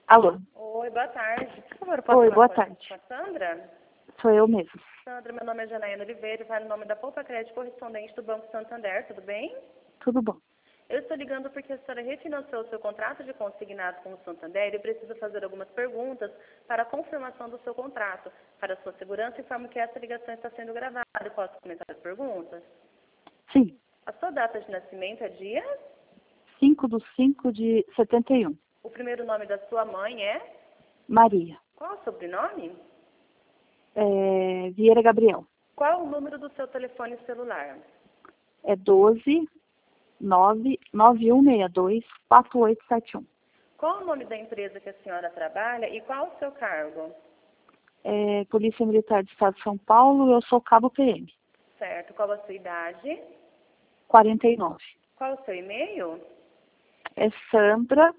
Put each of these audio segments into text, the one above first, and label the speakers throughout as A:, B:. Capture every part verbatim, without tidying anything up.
A: Alô?
B: Oi, boa tarde. Por favor, posso
A: Oi,
B: falar
A: boa
B: com a-
A: tarde.
B: com a Sandra?
A: Sou eu mesmo.
B: Sandra, meu nome é Janaína Oliveira, vai no nome da Poupa Crédito correspondente do Banco Santander, tudo bem?
A: Tudo bom?
B: Eu estou ligando porque a senhora refinanciou o seu contrato de consignado com o Santander e precisa fazer algumas perguntas para a confirmação do seu contrato. Para a sua segurança, informo que essa ligação está sendo gravada. Posso comentar as perguntas?
A: Sim.
B: A sua data de nascimento é dia?
A: cinco de cinco de setenta e um.
B: O primeiro nome da sua mãe é?
A: Maria.
B: Qual o sobrenome?
A: É, Vieira Gabriel.
B: Qual o número do seu telefone celular?
A: É doze, nove, nove um seis dois, quatro oito sete um.
B: Qual o nome da empresa que a senhora trabalha e qual o seu cargo?
A: É, Polícia Militar do Estado de São Paulo, eu sou cabo P M.
B: Certo. Qual a sua idade?
A: quarenta e nove.
B: Qual o seu e-mail?
A: É Sandra,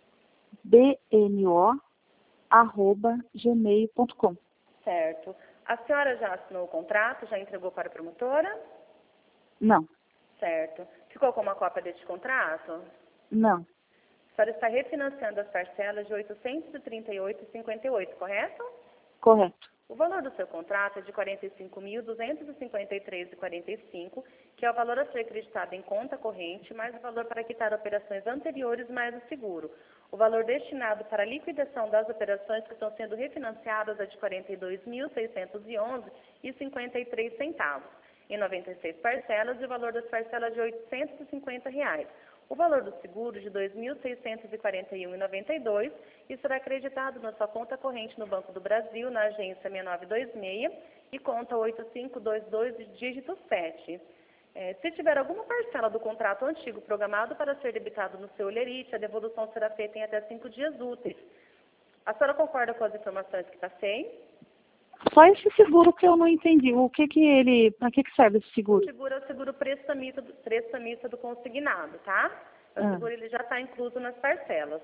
A: B N O, arroba gmail ponto com.
B: Certo. A senhora já assinou o contrato? Já entregou para a promotora?
A: Não,
B: Certo. Ficou com uma cópia deste contrato?
A: não,
B: A senhora está refinanciando as parcelas de oitocentos e trinta e oito reais e cinquenta e oito centavos, correto?
A: correto.
B: O valor do seu contrato é de quarenta e cinco mil, duzentos e cinquenta e três reais e quarenta e cinco centavos, que é o valor a ser acreditado em conta corrente, mais o valor para quitar operações anteriores, mais o seguro. O valor destinado para a liquidação das operações que estão sendo refinanciadas é de quarenta e dois mil, seiscentos e onze reais e cinquenta e três centavos, em noventa e seis parcelas, e o valor das parcelas de oitocentos e cinquenta reais. O valor do seguro de dois mil seiscentos e quarenta e um reais e noventa e dois centavos e será acreditado na sua conta corrente no Banco do Brasil, na agência seis nove dois seis e conta oito cinco dois dois, dígito sete. É, se tiver alguma parcela do contrato antigo programado para ser debitado no seu Olerite, a devolução será feita em até cinco dias úteis. A senhora concorda com as informações que passei?
A: Só esse seguro que eu não entendi. O que que ele, para que que serve esse
B: O
A: seguro?
B: seguro é o seguro prestamista do, prestamista do consignado, tá? O
A: Ah,
B: seguro ele já está incluso nas parcelas.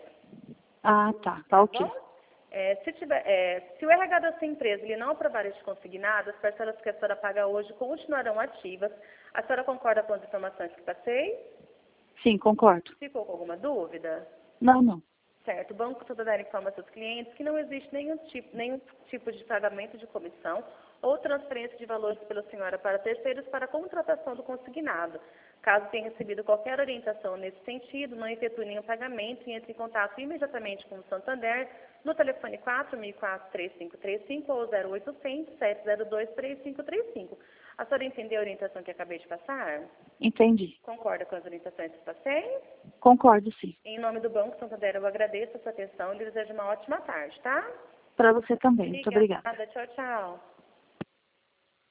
A: ah tá, tá
B: Tá
A: ok.
B: bom? É, se, tiver, é, se o R H da sua empresa ele não aprovar este consignado, as parcelas que a senhora paga hoje continuarão ativas. A senhora concorda com as informações que passei?
A: Sim, concordo.
B: Ficou com alguma dúvida?
A: Não, não.
B: Certo. O Banco Santander informa a seus clientes que não existe nenhum tipo, nenhum tipo de pagamento de comissão ou transferência de valores pela senhora para terceiros para a contratação do consignado. Caso tenha recebido qualquer orientação nesse sentido, não efetue nenhum pagamento e entre em contato imediatamente com o Santander no telefone quatro mil e quatro, três cinco três cinco ou zero oitocentos, sete zero dois, três cinco três cinco. A senhora entendeu a orientação que acabei de passar?
A: Entendi.
B: Concorda com as orientações que passei?
A: Concordo, sim.
B: Em nome do Banco Santander, eu agradeço a sua atenção e lhe desejo uma ótima tarde, tá?
A: Para você também. Muito obrigada.
B: Obrigada. Tchau, tchau.